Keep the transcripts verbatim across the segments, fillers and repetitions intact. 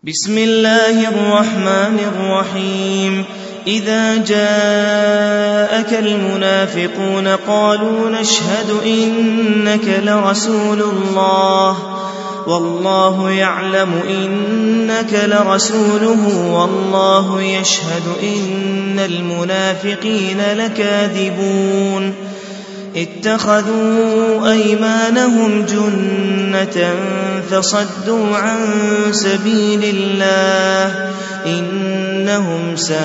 بسم الله الرحمن الرحيم إذا جاءك المنافقون قالوا نشهد إنك لرسول الله والله يعلم إنك لرسوله والله يشهد إن المنافقين لكاذبون اتخذوا أيمانهم جنة فصدوا عن سبيل الله إنهم ساء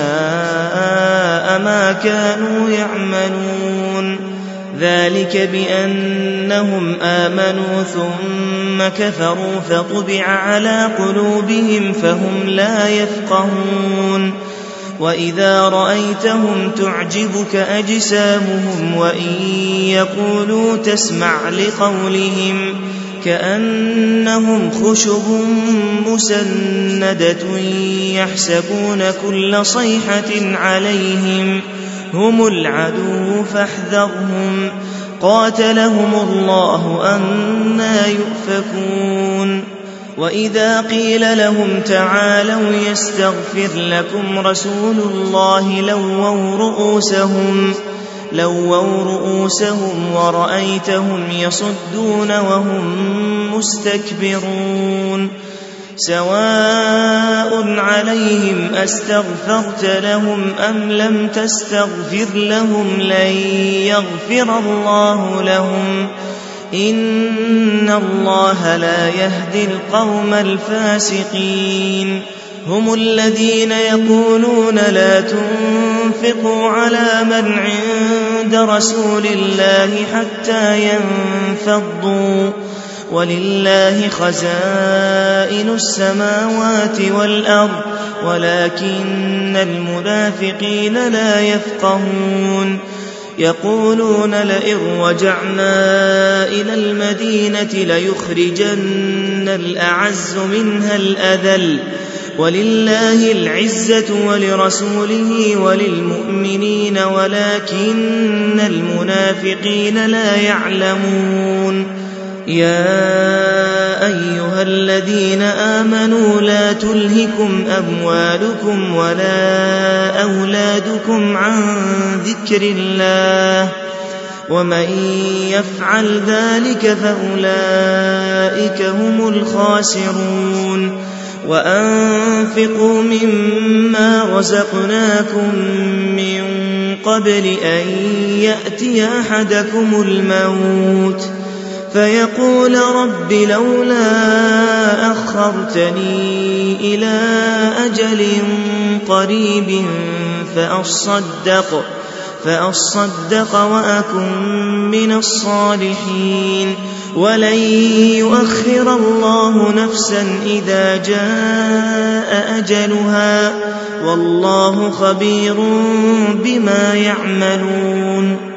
ما كانوا يعملون ذلك بأنهم آمنوا ثم كفروا فطبع على قلوبهم فهم لا يفقهون وإذا رأيتهم تعجبك أجسامهم وإن يقولوا تسمع لقولهم كأنهم خشب مسندة يحسبون كل صيحة عليهم هم العدو فاحذرهم قاتلهم الله أنى يؤفكون وإذا قيل لهم تعالوا يستغفر لكم رسول الله لووا رؤوسهم لووا رؤوسهم ورأيتهم يصدون وهم مستكبرون سواء عليهم أستغفرت لهم أم لم تستغفر لهم لن يغفر الله لهم إن الله لا يهدي القوم الفاسقين هم الذين يقولون لا تنفقوا على من عند رسول الله حتى ينفضوا ولله خزائن السماوات والأرض ولكن المنافقين لا يفقهون يقولون لئن رجعنا إلى المدينة ليخرجن الأعز منها الأذل ولله العزة ولرسوله وللمؤمنين ولكن المنافقين لا يعلمون يا أيها الذين آمنوا لا تلهكم أموالكم ولا أولادكم عن ذكر الله ومن يفعل ذلك فأولئك هم الخاسرون وأنفقوا مما رزقناكم من قبل أن يأتي أحدكم الموت فيقول رب لولا أخرتني إلى أجل قريب فأصدق فأصدق وأكن من الصالحين ولن يؤخر الله نفسا إذا جاء أجلها والله خبير بما يعملون